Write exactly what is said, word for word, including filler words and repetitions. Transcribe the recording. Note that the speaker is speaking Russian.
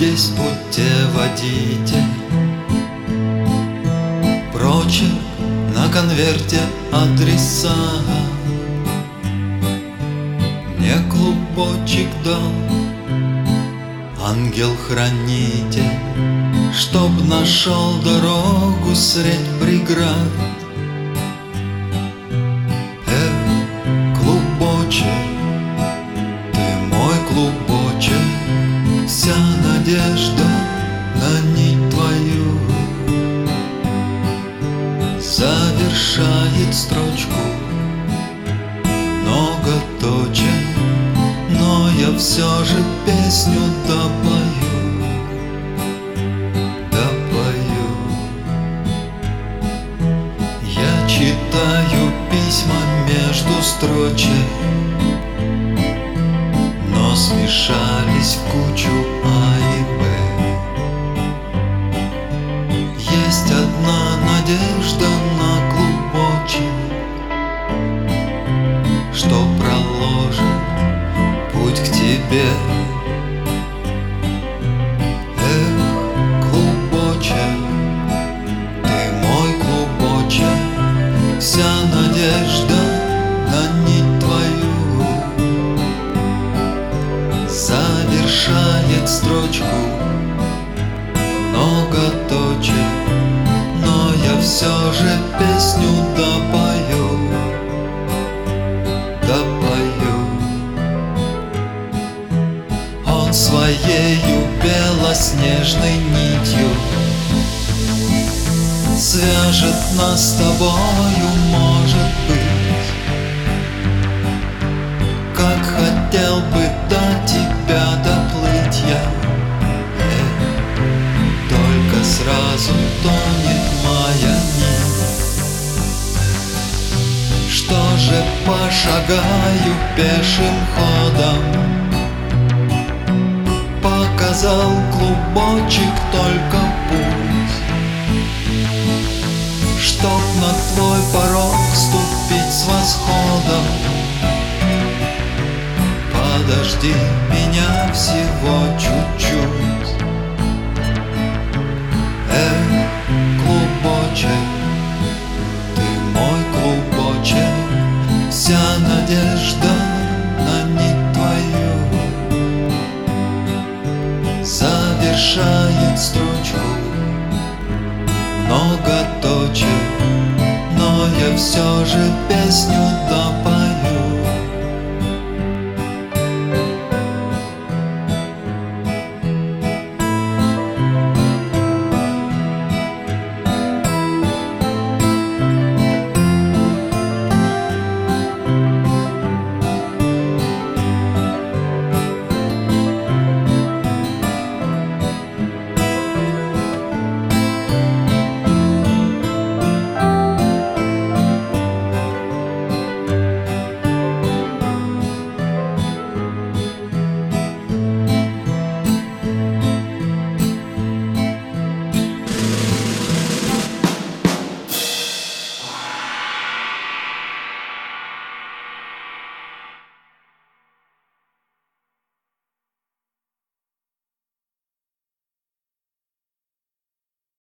здесь путеводитель, прочерк на конверте адреса. Мне клубочек дал ангел-хранитель, чтоб нашел дорогу средь преград. Эх, клубочек, ты мой клубочек, вся надежда на нить твою завершает строчку много точек, но я все же песню допою, допою. Я читаю письма между строчек, но смешались в кучу А и Б. Есть одна надежда на клубочек, что проложит путь к тебе. Эх, клубочек, ты мой клубочек, вся надежда на нить твою завершает строчку много точек, но я все же песню допою, допою. Он своею белоснежной нитью свяжет нас с тобою, может быть. Как хотел бы до тебя доплыть я, эх, только сразу тонет моя нить. Что же пошагаю пешим ходом, показал клубочек только путь, чтоб на твой порог ступить с восходом. Подожди меня всего чуть-чуть. Эх, клубочек, ты мой клубочек, вся надежда на нить твою завершает строчку много точек, но я все же песню допою.